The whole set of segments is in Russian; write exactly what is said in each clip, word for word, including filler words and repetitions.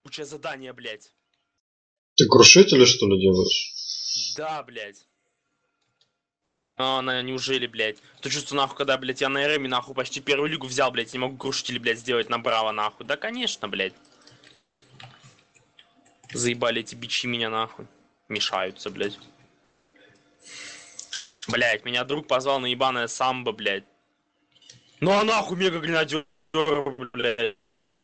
ебучее задание, блядь. Ты крушители, что ли, делаешь? Да, блядь. А, на, неужели, блядь? То чувство, нахуй, когда, блядь, я на РМе, нахуй, почти первую лигу взял, блядь, не могу крушители, блядь, сделать направо, нахуй. Да, конечно, блядь. Заебали эти бичи меня, нахуй. Мешаются, блядь. Блядь, меня друг позвал на ебаное самбо, блядь. Ну а нахуй мега гренадер, блядь.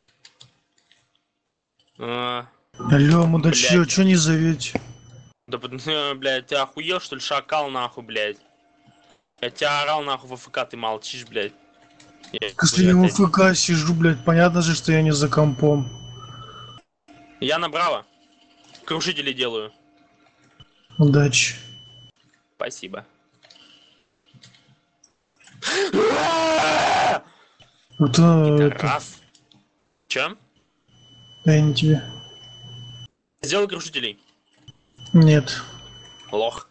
А, Алло, мудачье, блядь. чё не зовете? Да, блядь, ты охуел, что ли, шакал, нахуй, блядь? Я тебя орал, нахуй, в АФК, ты молчишь, блядь. Я, Если я в опять... ФК сижу, блядь, понятно же, что я не за компом. Я направо. Крушители делаю. Удачи. Спасибо. Это, Это это... раз. Чем? Да я не тебе. Сделай крушителей. Нет. Лох.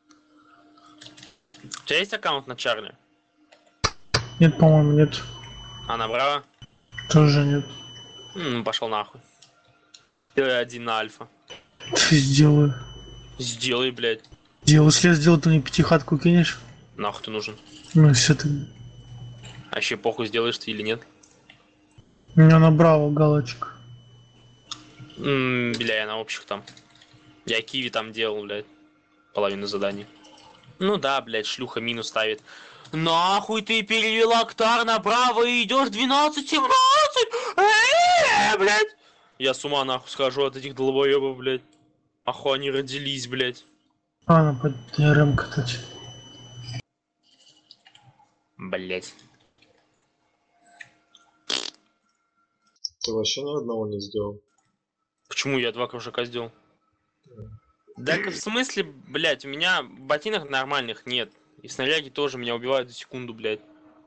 У тебя есть аккаунт на Чарли? Нет, по-моему, нет. А направо? Тоже нет. Ну, пошел нахуй. Делай один на альфа. Сделаю. Сделай, блядь. Делаю. Если я сделаю, ты мне пятихатку кинешь? Нахуй ты нужен. Ну все ты. А еще похуй, сделаешь ты или нет. У меня на браво галочка. Ммм, бля, я на общих там. Я киви там делал, блядь. Половину заданий. Ну да, блядь, шлюха минус ставит. Нахуй ты перевел Актар направо и идешь двенадцать семнадцать? Э, блядь. Я с ума нахуй схожу от этих долбоебов, блядь. Аху они родились, блядь. А, на под РМ катать. Блядь. Ты вообще ни одного не сделал. Почему я два кружака сделал? Да в смысле, блядь, у меня ботинок нормальных нет. И снаряги тоже меня убивают за секунду, блядь.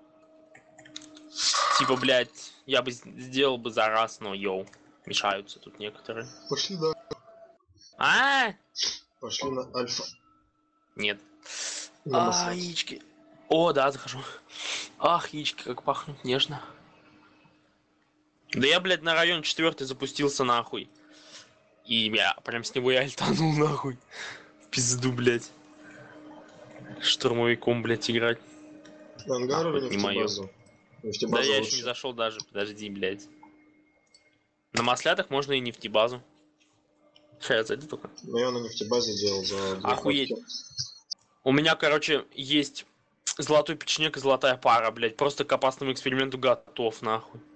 Типа, блядь, я бы сделал бы за раз, но йоу. Мешаются тут некоторые. Пошли, да. А? Пошли на альфа. Нет. На А, яички. О, да, захожу. Ах, яички, как пахнут нежно. Да я, блядь, на район четвертый запустился нахуй. И я прям с него и альтанул нахуй. В пизду, блядь. Штурмовиком, блядь, играть. На ангар или не мое. нефтебазу? Нефтебаза Да я лучше. еще не зашел даже, подожди, блядь. На маслятах можно и нефтебазу. Сейчас я зайду только. Ну я на нефтебазе делал за две Охуеть. ходки. У меня, короче, есть золотой печенек и золотая пара, блядь. Просто к опасному эксперименту готов, нахуй.